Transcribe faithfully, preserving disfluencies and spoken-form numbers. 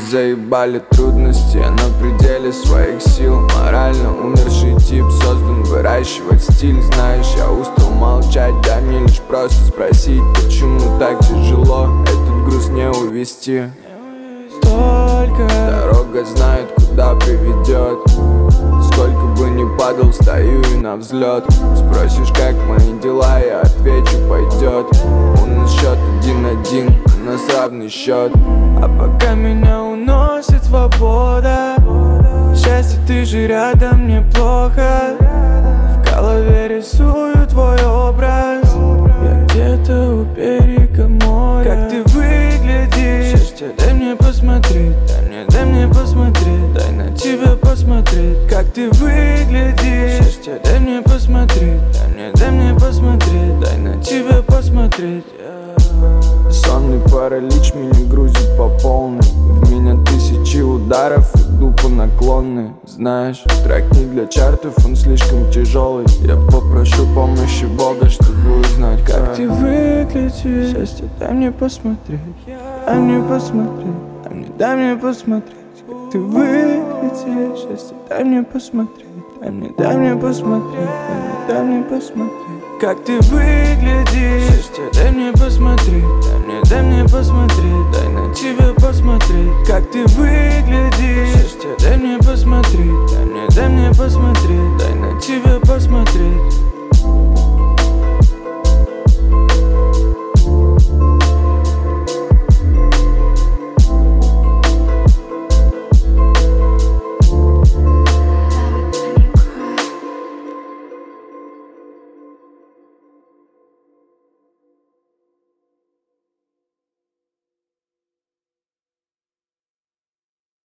заебали трудности, я на пределе своих сил. Морально умерший тип создан выращивать стиль. Знаешь, я устал молчать, дай мне лишь просто спросить, почему так тяжело этот груз не увести. Столько дорога знает, куда приведет. Сколько бы ни падал, стою и на взлет. Спросишь, как мои дела, я отвечу, пойдет. У нас счет один-один, у нас равный счет. А пока меня уносит свобода, счастье, ты же рядом, мне плохо. В голове рисую твой образ, я где-то у берега моря. Как ты выглядишь, счастье, дай мне посмотреть. Дай мне, дай мне посмотреть, дай на тебя посмотреть. Как ты выглядишь, счастье, дай мне посмотреть. Дай мне, дай мне посмотреть, дай на тебя посмотреть. Сонный паралич меня грузит по полной. В меня тысячи ударов, иду по наклонной. Знаешь, трек не для чартов, он слишком тяжелый. Я попрошу помощи Бога, чтобы узнать, как, как ты выглядишь. Счастье, дай мне посмотреть, дай мне посмотреть, дай мне, дай мне посмотреть. Как ты выглядишь, счастье, дай мне посмотреть, дай мне, дай мне посмотреть, дай мне, дай мне посмотреть. Как ты выглядишь, счастье, дай мне посмотреть, дай мне, дай мне посмотреть, дай на тебя посмотреть. Как ты выглядишь, счастье, дай